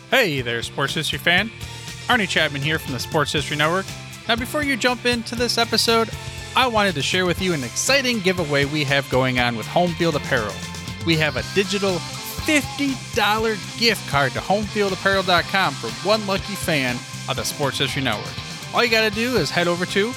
Hey there, Sports History fan. Arnie Chapman here from the Sports History Network. Now, before you jump into this episode, I wanted to share with you an exciting giveaway we have going on with Home Field Apparel. We have a digital $50 gift card to homefieldapparel.com for one lucky fan of the Sports History Network. All you got to do is head over to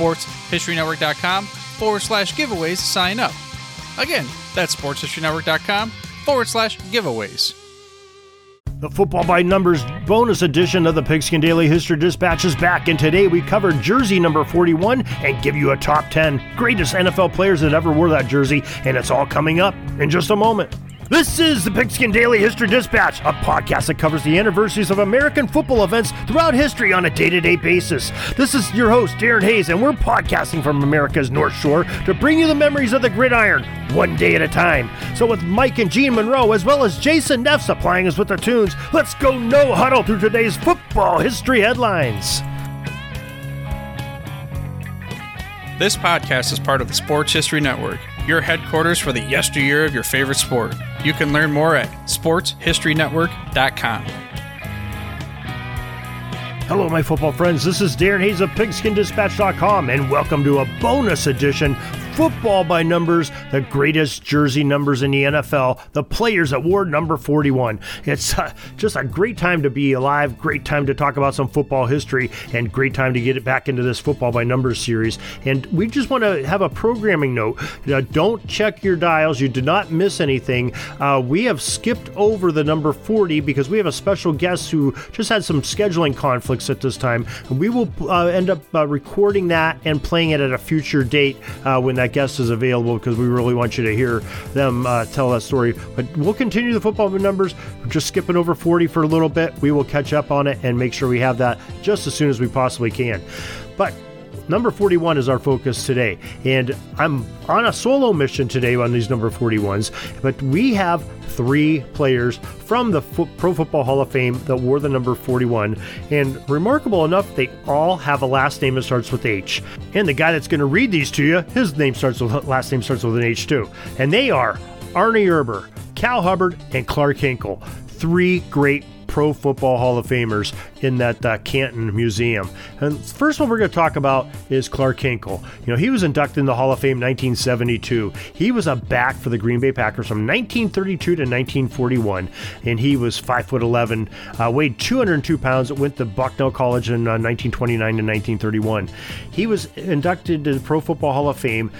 sportshistorynetwork.com/giveaways to sign up. Again, that's sportshistorynetwork.com/giveaways. The Football by Numbers bonus edition of the Pigskin Daily History Dispatch is back, and today we cover jersey number 41 and give you a top 10 greatest NFL players that ever wore that jersey, and it's all coming up in just a moment. This is the Pigskin Daily History Dispatch, a podcast that covers the anniversaries of American football events throughout history on a day-to-day basis. This is your host, Darren Hayes, and we're podcasting from America's North Shore to bring you the memories of the gridiron, one day at a time. So with Mike and Gene Monroe, as well as Jason Neff supplying us with the tunes, let's go no huddle through today's football history headlines. This podcast is part of the Sports History Network, your headquarters for the yesteryear of your favorite sport. You can learn more at sportshistorynetwork.com. Hello, my football friends. This is Darren Hayes of PigskinDispatch.com, and welcome to a bonus edition, Football by Numbers, the greatest jersey numbers in the NFL, the players that wore number 41. It's just a great time to be alive, great time to talk about some football history, and great time to get it back into this Football by Numbers series. And we just want to have a programming note. Don't check your dials. You did not miss anything. We have skipped over the number 40 because we have a special guest who just had some scheduling conflicts at this time. We will end up recording that and playing it at a future date when that guest is available, because we really want you to hear them tell that story. But we'll continue the football numbers. We're just skipping over 40 for a little bit. We will catch up on it and make sure we have that just as soon as we possibly can. But number 41 is our focus today, and I'm on a solo mission today on these number 41s, but we have three players from the Pro Football Hall of Fame that wore the number 41, and remarkable enough, they all have a last name that starts with H. And the guy that's going to read these to you, his last name starts with an H too, and they are Arnie Erber, Cal Hubbard, and Clark Hinkle. Three great Pro Football Hall of Famers in that Canton Museum. And the first one we're going to talk about is Clark Hinkle. You know, he was inducted in the Hall of Fame in 1972. He was a back for the Green Bay Packers from 1932 to 1941, and he was 5'11", weighed 202 pounds, went to Bucknell College in 1929 to 1931. He was inducted to the Pro Football Hall of Fame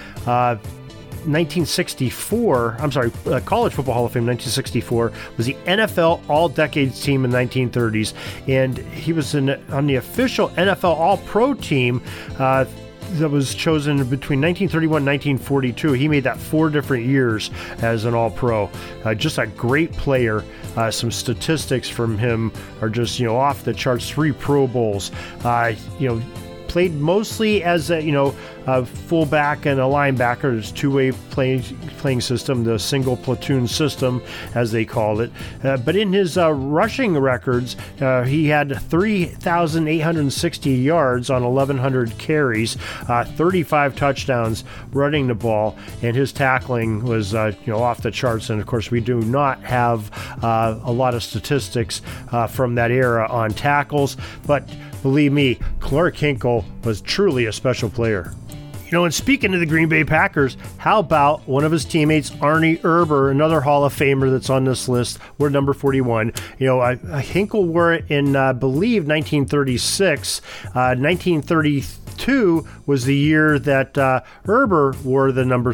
College Football Hall of Fame 1964, was the NFL All-Decades team in the 1930s, and he was on the official NFL All-Pro team that was chosen between 1931 and 1942. He made that 4 different years as an All-Pro. Just a great player. Some statistics from him are just, off the charts. 3 Pro Bowls. Played mostly as a fullback and a linebacker. There's two-way playing system, the single platoon system, as they called it. But in his rushing records, he had 3,860 yards on 1,100 carries, 35 touchdowns running the ball, and his tackling was off the charts. And of course, we do not have a lot of statistics from that era on tackles, but believe me, Clark Hinkle was truly a special player. And speaking of the Green Bay Packers, how about one of his teammates, Arnie Erber, another Hall of Famer that's on this list, wore number 41. Hinkle wore it in, I believe, 1936. 1932 was the year that Erber wore the number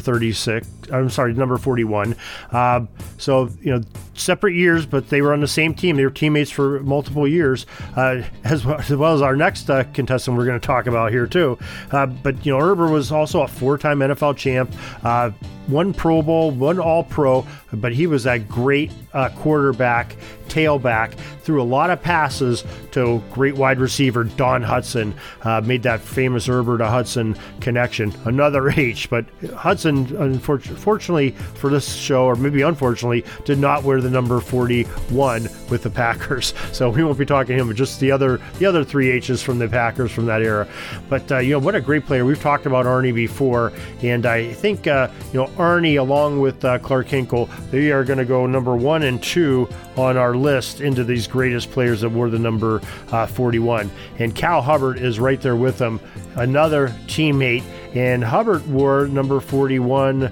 41. Separate years, but they were on the same team. They were teammates for multiple years, as well as our next contestant we're going to talk about here too. But Erber was also a 4-time NFL champ, 1 Pro Bowl, 1 All-Pro, but he was that great quarterback, tailback, threw a lot of passes to great wide receiver Don Hutson, made that famous Erber to Hudson connection. Another H, but Hudson, unfortunately for this show, or maybe unfortunately, did not wear the number 41 with the Packers. So we won't be talking to him, but just the other 3 H's from the Packers from that era. But what a great player. We've talked about Arnie before, and I think Arnie, along with Clark Hinkle, they are going to go number 1 and 2 on our list into these greatest players that wore the number 41. And Cal Hubbard is right there with him, another teammate. And Hubbard wore number 41.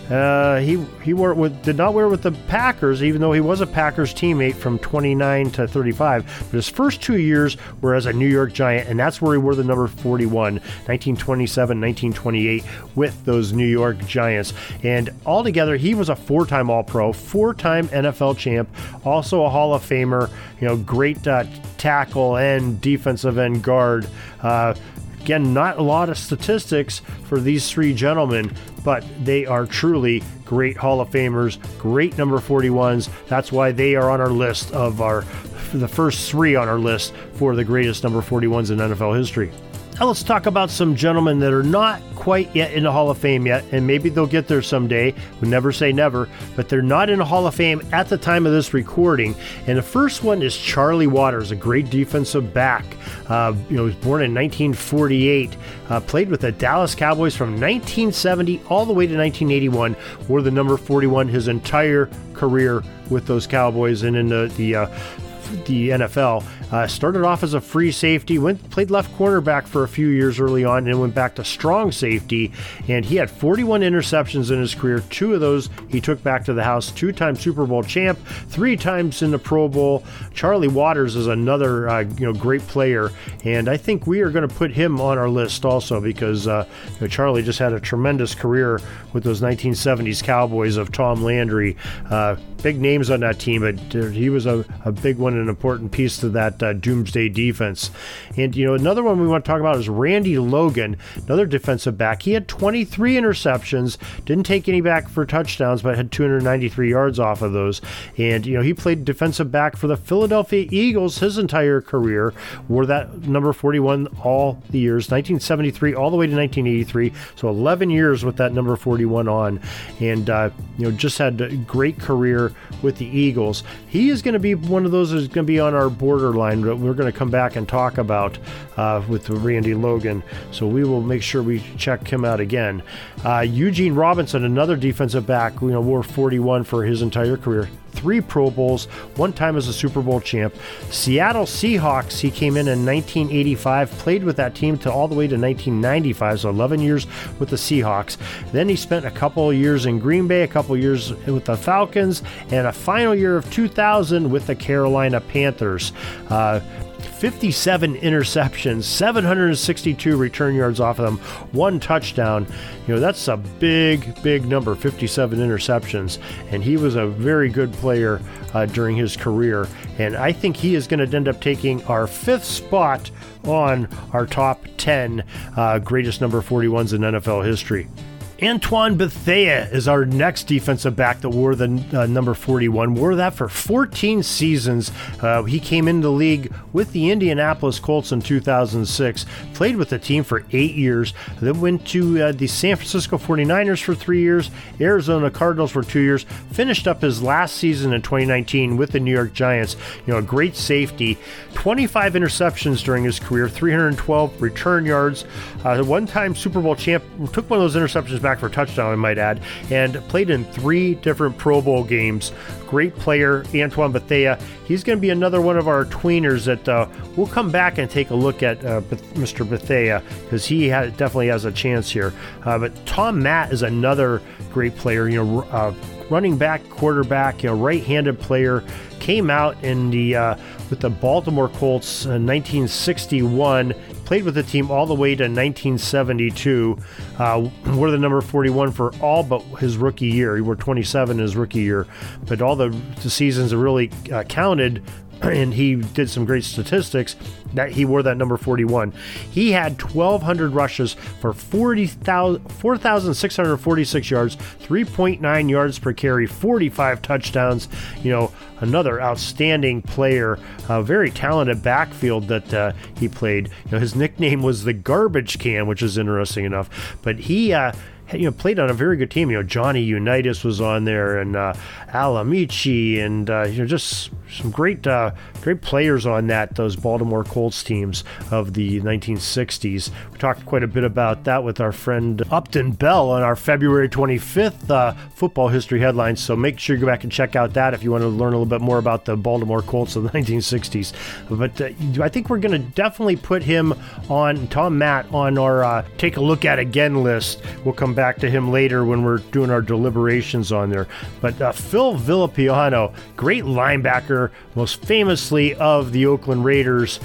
He wore it did not wear it with the Packers, even though he was a Packers teammate from 29 to 35. But his first 2 years were as a New York Giant, and that's where he wore the number 41, 1927, 1928, with those New York Giants. And altogether, he was a 4-time All-Pro, 4-time NFL champ, also a Hall of Famer. Great tackle and defensive end guard. Again, not a lot of statistics for these 3 gentlemen, but they are truly great Hall of Famers, great number 41s. That's why they are on our list of the first 3 on our list for the greatest number 41s in NFL history. Now let's talk about some gentlemen that are not quite yet in the Hall of Fame yet, and maybe they'll get there someday. We never say never, but they're not in the Hall of Fame at the time of this recording. And the first one is Charlie Waters, a great defensive back. He was born in 1948, played with the Dallas Cowboys from 1970 all the way to 1981, wore the number 41 his entire career with those Cowboys and in the NFL. Started off as a free safety, played left cornerback for a few years early on, and went back to strong safety. And he had 41 interceptions in his career. 2 of those he took back to the house. 2-time Super Bowl champ, 3 times in the Pro Bowl. Charlie Waters is another great player, and I think we are going to put him on our list also because Charlie just had a tremendous career with those 1970s Cowboys of Tom Landry. Big names on that team, but he was a big one, an important piece to that doomsday defense. And another one we want to talk about is Randy Logan, another defensive back. He had 23 interceptions, didn't take any back for touchdowns, but had 293 yards off of those. And he played defensive back for the Philadelphia Eagles his entire career, wore that number 41 all the years, 1973 all the way to 1983, so 11 years with that number 41 on. And just had a great career with the Eagles. He is going to be one of those who's going to be on our borderline that we're going to come back and talk about with Randy Logan. So we will make sure we check him out again. Eugene Robinson, another defensive back, wore 41 for his entire career. 3 Pro Bowls, 1 time as a Super Bowl champ. Seattle Seahawks, he came in 1985, played with that team to all the way to 1995, so 11 years with the Seahawks. Then he spent a couple of years in Green Bay, a couple of years with the Falcons, and a final year of 2000 with the Carolina Panthers. 57 interceptions, 762 return yards off of them, 1 touchdown. That's a big number, 57 interceptions. And he was a very good player during his career. And I think he is going to end up taking our 5th spot on our top 10 greatest number 41s in NFL history. Antoine Bethea is our next defensive back that wore the number 41. Wore that for 14 seasons. He came into the league with the Indianapolis Colts in 2006. Played with the team for 8 years. Then went to the San Francisco 49ers for 3 years. Arizona Cardinals for 2 years. Finished up his last season in 2019 with the New York Giants. A great safety. 25 interceptions during his career. 312 return yards. One-time Super Bowl champ. Took one of those interceptions back for a touchdown, I might add, and played in 3 different Pro Bowl games. Great player, Antoine Bethea. He's going to be another one of our tweeners that we'll come back and take a look at Mr. Bethea because he definitely has a chance here. But Tom Matt is another great player, running back, quarterback, right-handed player. Came out in with the Baltimore Colts in 1961. Played with the team all the way to 1972. Wore the number 41 for all but his rookie year. He wore 27 in his rookie year, but all the seasons are really counted. And he did some great statistics that he wore that number 41. He had 1,200 rushes for 4,646 yards, 3.9 yards per carry, 45 touchdowns. Another outstanding player, a very talented backfield that he played. His nickname was the Garbage Can, which is interesting enough. But he played on a very good team. Johnny Unitas was on there, and Al Amici, and just some great players on those Baltimore Colts teams of the 1960s. We talked quite a bit about that with our friend Upton Bell on our February 25th football history headlines. So make sure you go back and check out that if you want to learn a little bit more about the Baltimore Colts of the 1960s. But I think we're going to definitely put him on, Tom Matt, on our take a look at again list. We'll come back to him later when we're doing our deliberations on there. But Phil Villapiano, great linebacker, most famously of the Oakland Raiders,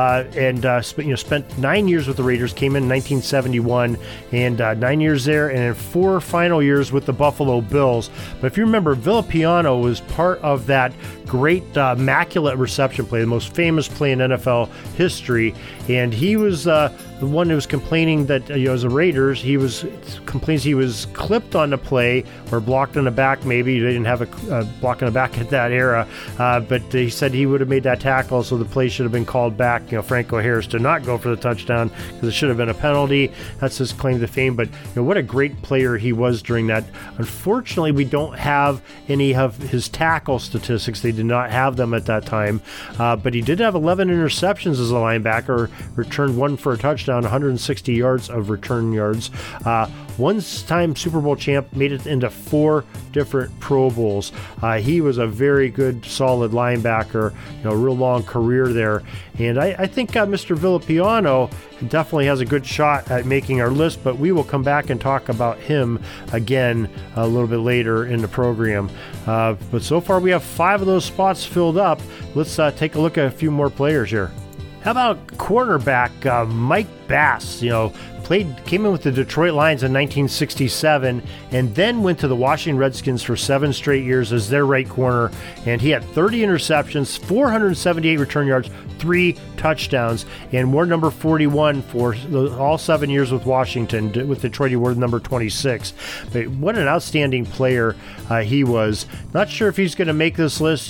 spent 9 years with the Raiders, came in 1971, and 9 years there, and then 4 final years with the Buffalo Bills. But if you remember, Villapiano was part of that great immaculate reception play, the most famous play in NFL history, and he was the one who was complaining that, as a Raiders, he was clipped on the play or blocked on the back. Maybe they didn't have a block on the back at that era, but he said he would have made that tackle, so the play should have been called back. Franco Harris did not go for the touchdown because it should have been a penalty. That's his claim to fame. But what a great player he was during that. Unfortunately, we don't have any of his tackle statistics. They did not have them at that time, but he did have 11 interceptions as a linebacker, returned 1 for a touchdown, 160 yards of return yards. One-time Super Bowl champ, made it into 4 different Pro Bowls. He was a very good, solid linebacker, real long career there. And I think Mr. Villapiano definitely has a good shot at making our list, but we will come back and talk about him again a little bit later in the program. But so far we have 5 of those spots filled up. Let's take a look at a few more players here. How about cornerback Mike Bass? Came in with the Detroit Lions in 1967 and then went to the Washington Redskins for 7 straight years as their right corner. And he had 30 interceptions, 478 return yards, 3 touchdowns, and wore number 41 for all 7 years with Washington. With Detroit, he wore number 26. But what an outstanding player he was. Not sure if he's going to make this list.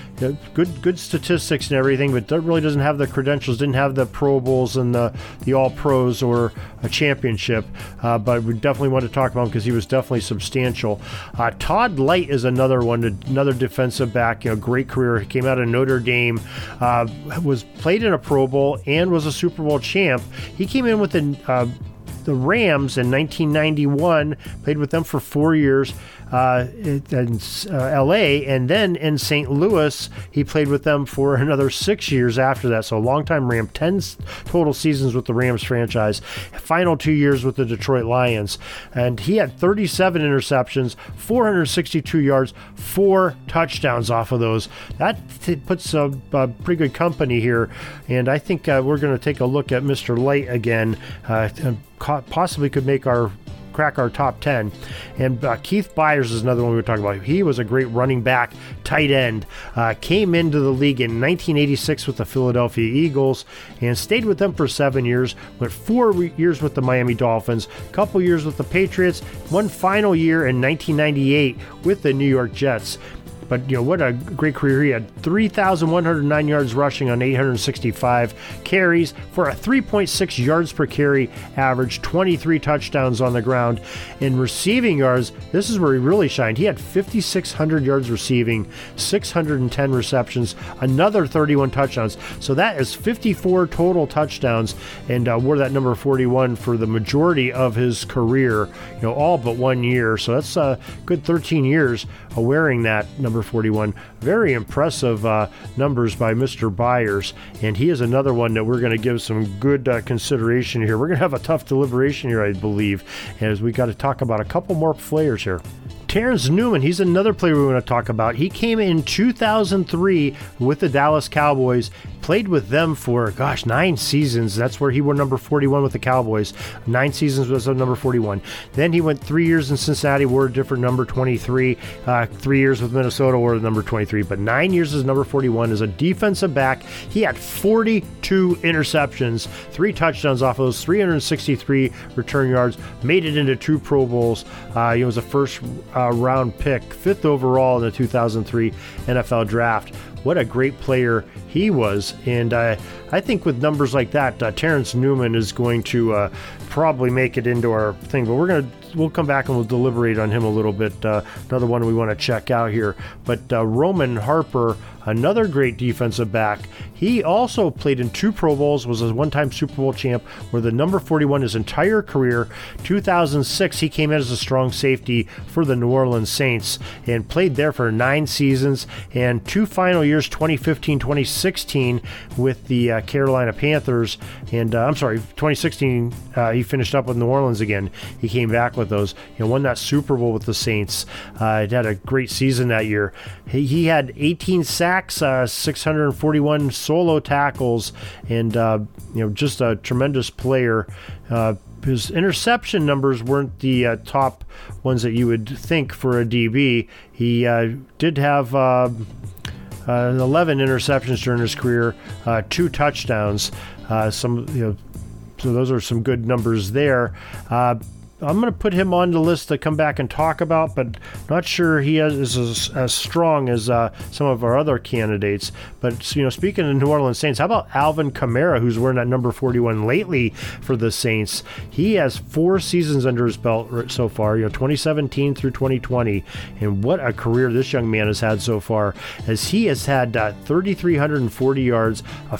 Good statistics and everything, but really doesn't have the credentials, didn't have the Pro Bowls and the All-Pros or a championship, but we definitely want to talk about him because he was definitely substantial. Todd Light is another defensive back. Great career. He came out of Notre Dame, was played in a Pro Bowl and was a Super Bowl champ. He came in with the Rams in 1991, played with them for 4 years in L.A., and then in St. Louis, he played with them for another 6 years after that. So a long-time Ram, 10 total seasons with the Rams franchise, final 2 years with the Detroit Lions. And he had 37 interceptions, 462 yards, 4 touchdowns off of those. That puts a pretty good company here, and I think we're going to take a look at Mr. Light again, and possibly could crack our top 10. And Keith Byars is another one we were talking about. He was a great running back, tight end. Came into the league in 1986 with the Philadelphia Eagles and stayed with them for 7 years. Went 4 years with the Miami Dolphins, a couple years with the Patriots, one final year in 1998 with the New York Jets. But, what a great career. He had 3,109 yards rushing on 865 carries for a 3.6 yards per carry average, 23 touchdowns on the ground. In receiving yards, this is where he really shined. He had 5,600 yards receiving, 610 receptions, another 31 touchdowns. So that is 54 total touchdowns, and wore that number 41 for the majority of his career, all but 1 year. So that's a good 13 years wearing that number 41. Very impressive numbers by Mr. Byars, and he is another one that we're going to give some good consideration here. We're going to have a tough deliberation here, I believe, as we got to talk about a couple more players here. Terrence Newman, he's another player we want to talk about. He came in 2003 with the Dallas Cowboys, played with them for, 9 seasons. That's where he wore number 41 with the Cowboys. 9 seasons was number 41. Then he went 3 years in Cincinnati, wore a different number 23. 3 years with Minnesota, wore the number 23. But 9 years as number 41 as a defensive back. He had 42 interceptions, 3 touchdowns off of those, 363 return yards, made it into 2 Pro Bowls. He was a first round pick, 5th overall in the 2003 NFL Draft. What a great player he was. And I think with numbers like that, Terrence Newman is going to probably make it into our thing. But we'll come back and we'll deliberate on him a little bit. Another one we want to check out here. But Roman Harper another great defensive back. He also played in 2 Pro Bowls, was a one-time Super Bowl champ, where the number 41 his entire career. 2006, he came in as a strong safety for the New Orleans Saints and played there for 9 seasons and 2 final years, 2015, 2016, with the Carolina Panthers. And 2016, he finished up with New Orleans again. He came back with those. Won that Super Bowl with the Saints. He had a great season that year. He had 18 sacks, 641 solo tackles, and just a tremendous player. His interception numbers weren't the top ones that you would think for a DB. He did have 11 interceptions during his career, 2 touchdowns. So those are some good numbers there. I'm going to put him on the list to come back and talk about, but not sure he is as strong as some of our other candidates. But, speaking of New Orleans Saints, how about Alvin Kamara, who's wearing that number 41 lately for the Saints? He has 4 seasons under his belt so far, 2017 through 2020. And what a career this young man has had so far, as he has had 3,340 yards, a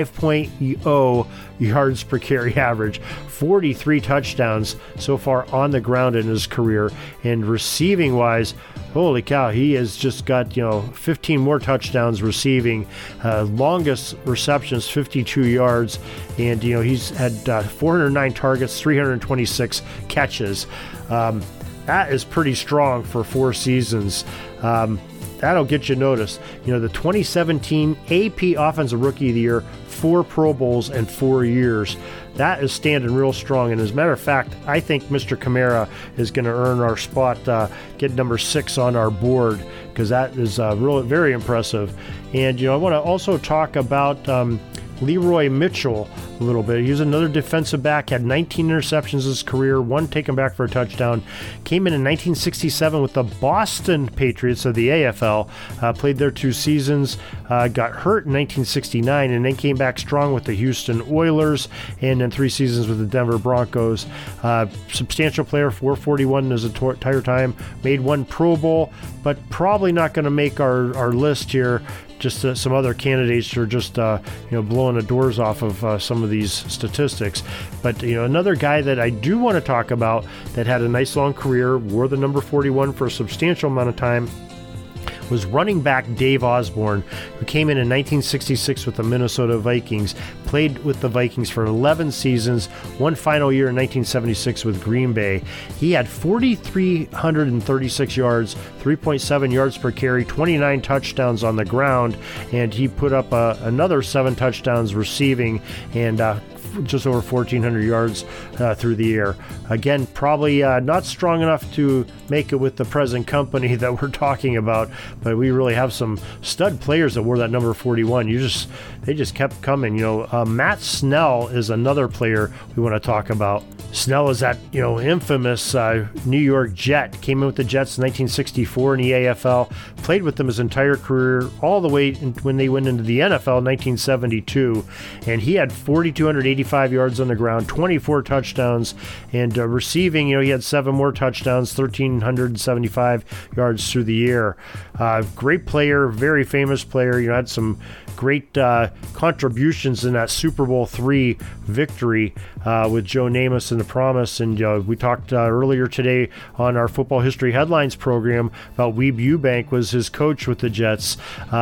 5.0 yards per carry average, 43 touchdowns so far on the ground in his career, and receiving wise, holy cow, he has just got 15 more touchdowns receiving, longest receptions 52 yards, and he's had 409 targets, 326 catches. That is pretty strong for 4 seasons. That'll get you noticed. The 2017 AP Offensive Rookie of the Year, 4 Pro Bowls in 4 years. That is standing real strong. And as a matter of fact, I think Mr. Kamara is going to earn our spot, get number 6 on our board, because that is really very impressive. And, I want to also talk about Leroy Mitchell a little bit. He was another defensive back, had 19 interceptions in his career, 1 taken back for a touchdown. Came in 1967 with the Boston Patriots of the AFL, played there 2 seasons, got hurt in 1969, and then came back strong with the Houston Oilers, and then 3 seasons with the Denver Broncos. Substantial player, 441 in his entire time, made 1 Pro Bowl, but probably not going to make our list here. Just some other candidates are just blowing the doors off of some of these statistics. But another guy that I do want to talk about that had a nice long career, wore the number 41 for a substantial amount of time, was running back Dave Osborne, who came in 1966 with the Minnesota Vikings, played with the Vikings for 11 seasons, 1 final year in 1976 with Green Bay. He had 4,336 yards, 3.7 yards per carry, 29 touchdowns on the ground, and he put up another 7 touchdowns receiving, and just over 1,400 yards through the air. Again, probably not strong enough to make it with the present company that we're talking about, but we really have some stud players that wore that number 41. They just kept coming. Matt Snell is another player we want to talk about. Snell is that infamous New York Jet. Came in with the Jets in 1964 in the AFL. Played with them his entire career, all the way when they went into the NFL in 1972. And he had 4,285 yards on the ground, 24 touchdowns, and receiving, he had 7 more touchdowns, 1,375 yards through the air. Great player, very famous player. Had some great contributions in that Super Bowl III victory with Joe Namath and the Promise. And we talked earlier today on our Football History Headlines program about Weeb Ewbank was his coach with the Jets.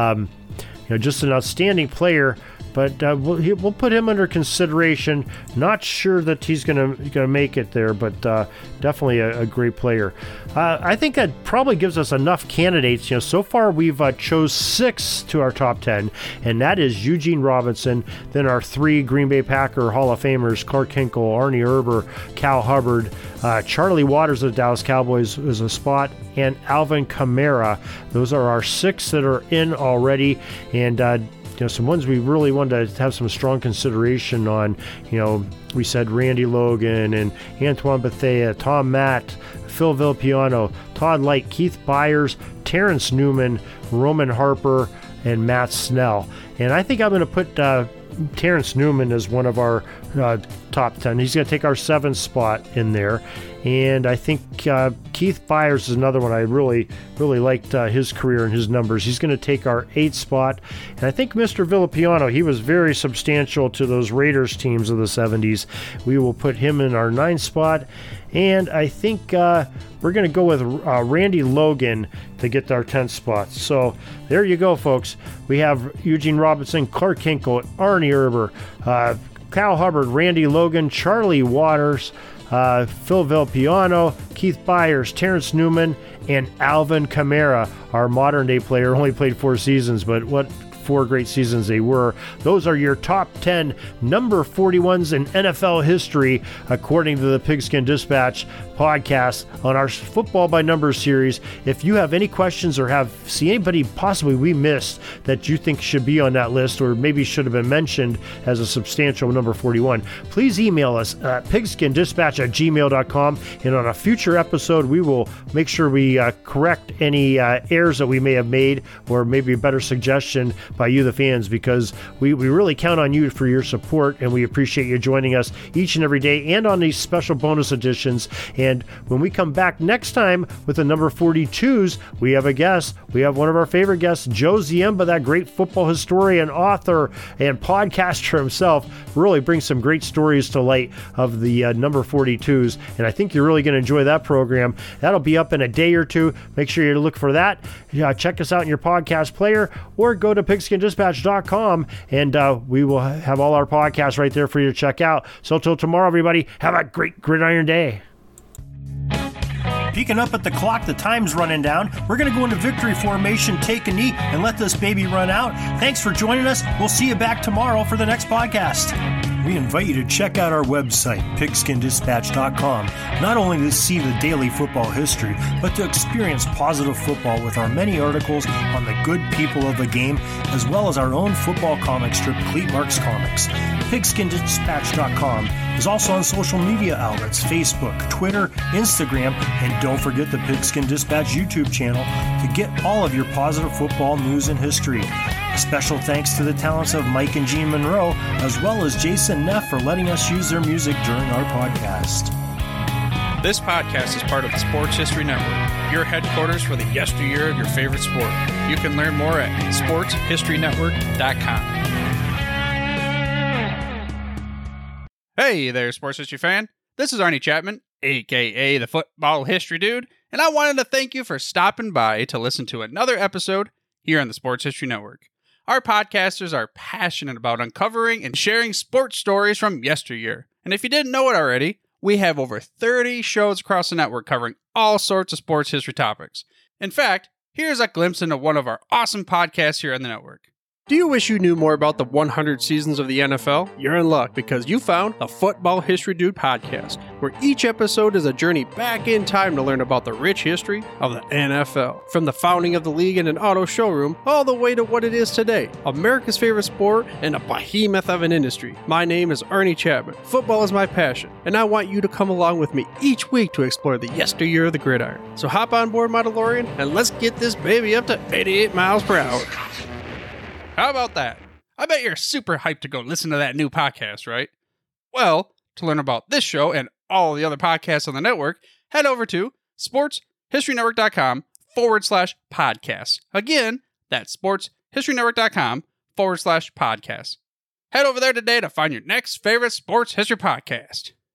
Just an outstanding player. But we'll put him under consideration. Not sure that he's gonna make it there, but definitely a great player. I think that probably gives us enough candidates. So far we've chose 6 to our top 10, and that is Eugene Robinson, then our 3 Green Bay Packer Hall of Famers, Clark Hinkle, Arnie Herber, Cal Hubbard, Charlie Waters of the Dallas Cowboys is a spot, and Alvin Kamara. Those are our 6 that are in already, and some ones we really wanted to have some strong consideration on. We said Randy Logan and Antoine Bethea, Tom Matt, Phil Villapiano, Todd Light, Keith Byers, Terrence Newman, Roman Harper, and Matt Snell. And I think I'm going to put Terrence Newman as one of our top 10. He's going to take our 7th spot in there. And I think Keith Byars is another one. I really liked his career and his numbers. He's going to take our 8th spot. And I think Mr. Villapiano, he was very substantial to those Raiders teams of the 70s. We will put him in our 9th spot. And I think we're going to go with Randy Logan to get our 10th spot. So there you go, folks. We have Eugene Robinson, Clark Hinkle, Arnie Erber, Cal Hubbard, Randy Logan, Charlie Waters, Phil Villapiano, Keith Byars, Terrence Newman, and Alvin Kamara, our modern-day player. Only played 4 seasons, but what 4 great seasons they were. Those are your top 10 number 41s in NFL history, according to the Pigskin Dispatch podcast on our Football by Numbers series. If you have any questions or see anybody possibly we missed that you think should be on that list or maybe should have been mentioned as a substantial number 41, please email us at pigskindispatch@gmail.com, and on a future episode we will make sure we correct any errors that we may have made, or maybe a better suggestion by you, the fans, because we really count on you for your support, and we appreciate you joining us each and every day and on these special bonus editions. And when we come back next time with the number 42s, we have a guest. We have one of our favorite guests, Joe Ziemba, that great football historian, author, and podcaster himself, really brings some great stories to light of the number 42s. And I think you're really going to enjoy that program. That'll be up in a day or two. Make sure you look for that. Check us out in your podcast player, or go to pigskindispatch.com, and we will have all our podcasts right there for you to check out. So till tomorrow, everybody, have a great Gridiron Day. Peeking up at the clock, the time's running down. We're going to go into victory formation, take a knee, and let this baby run out. Thanks for joining us. We'll see you back tomorrow for the next podcast. We invite you to check out our website, pigskindispatch.com, not only to see the daily football history, but to experience positive football with our many articles on the good people of the game, as well as our own football comic strip, Cleat Marks Comics. Pigskindispatch.com is also on social media outlets, Facebook, Twitter, Instagram, and don't forget the Pigskin Dispatch YouTube channel to get all of your positive football news and history. Special thanks to the talents of Mike and Gene Monroe, as well as Jason Neff, for letting us use their music during our podcast. This podcast is part of the Sports History Network, your headquarters for the yesteryear of your favorite sport. You can learn more at sportshistorynetwork.com. Hey there, sports history fan. This is Arnie Chapman, a.k.a. the Football History Dude, and I wanted to thank you for stopping by to listen to another episode here on the Sports History Network. Our podcasters are passionate about uncovering and sharing sports stories from yesteryear. And if you didn't know it already, we have over 30 shows across the network covering all sorts of sports history topics. In fact, here's a glimpse into one of our awesome podcasts here on the network. Do you wish you knew more about the 100 seasons of the NFL? You're in luck, because you found the Football History Dude podcast, where each episode is a journey back in time to learn about the rich history of the NFL. From the founding of the league in an auto showroom, all the way to what it is today, America's favorite sport and a behemoth of an industry. My name is Arnie Chapman. Football is my passion, and I want you to come along with me each week to explore the yesteryear of the gridiron. So hop on board my DeLorean, and let's get this baby up to 88 miles per hour. How about that? I bet you're super hyped to go listen to that new podcast, right? Well, to learn about this show and all the other podcasts on the network, head over to sportshistorynetwork.com/podcasts. Again, that's sportshistorynetwork.com/podcasts. Head over there today to find your next favorite sports history podcast.